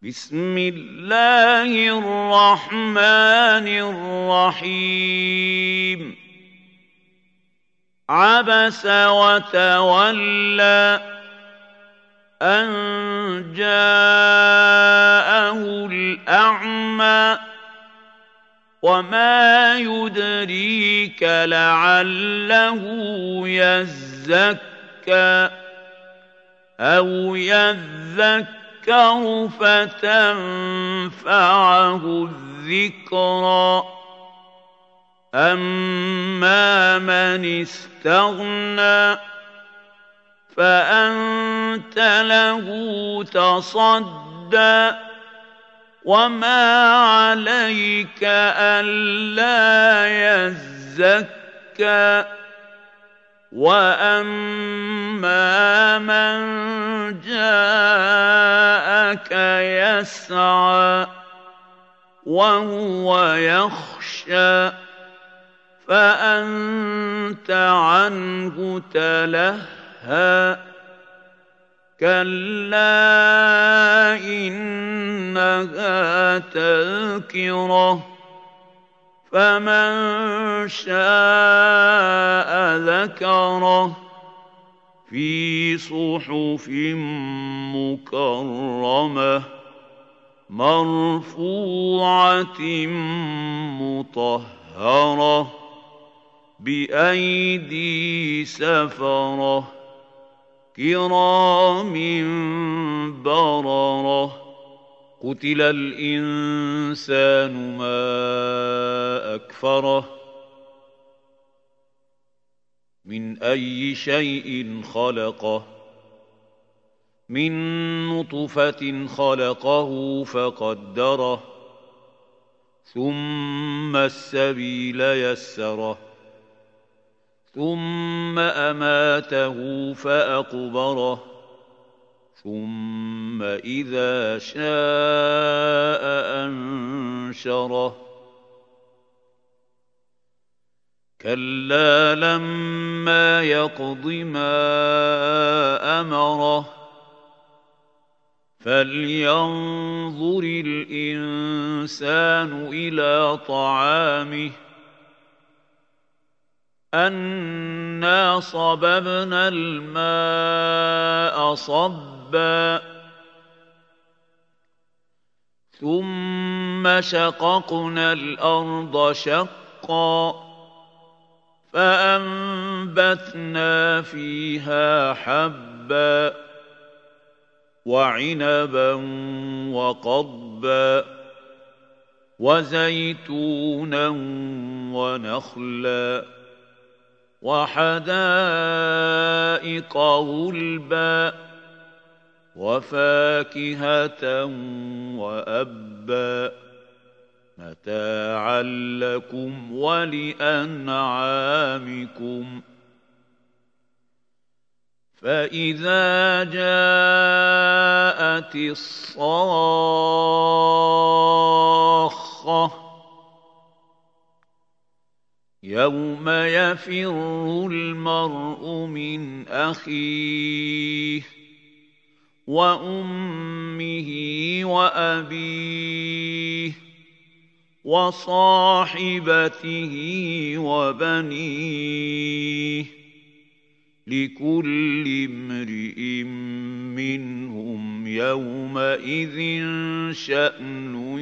بسم الله الرحمن الرحيم عبس وتولى أن جاءه الأعمى وما يدريك لعله يزكى أو يذكر فتنفعه الذكرى أما من استغنى فأنت له تصدى وما عليك ألا يزكى وأما من جاءك يسعى وهو يخشى فأنت عنه تلهى كلا إنها تذكرة فمن شاء ذكره في صحف مكرمة مرفوعة مطهرة بأيدي سفرة كرام بررة قتل الإنسان ما أكفره من أي شيء خلقه من نطفة خلقه فقدره ثم السبيل يسره ثم أماته فأقبره ثم إذا شاء أنشره كلا لما يقض ما أمره فلينظر الإنسان إلى طعامه أنا صببنا الماء صبا ثم شققنا الأرض شقا فأنبتنا فيها حبا وعنبا وقضبا وزيتونا ونخلا وحدائق غلبا وفاكهة وأبا متاعا لكم ولأنعامكم فإذا جاءت الصاخة يوم يفر المرء من أخيه وأمه وأبيه وصاحبته وبنيه لكل امرئ منهم يومئذ شأن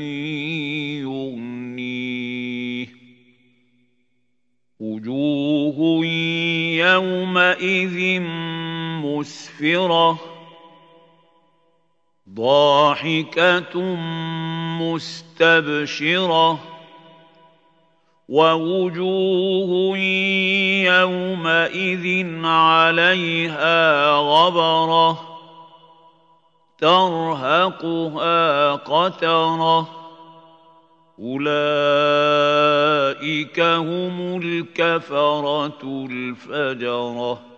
يغنيه وجوه يومئذ مسفرة ضاحكة مستبشرة ووجوه يومئذ عليها غبرة ترهقها قترة أولئك هم الكفرة الفجرة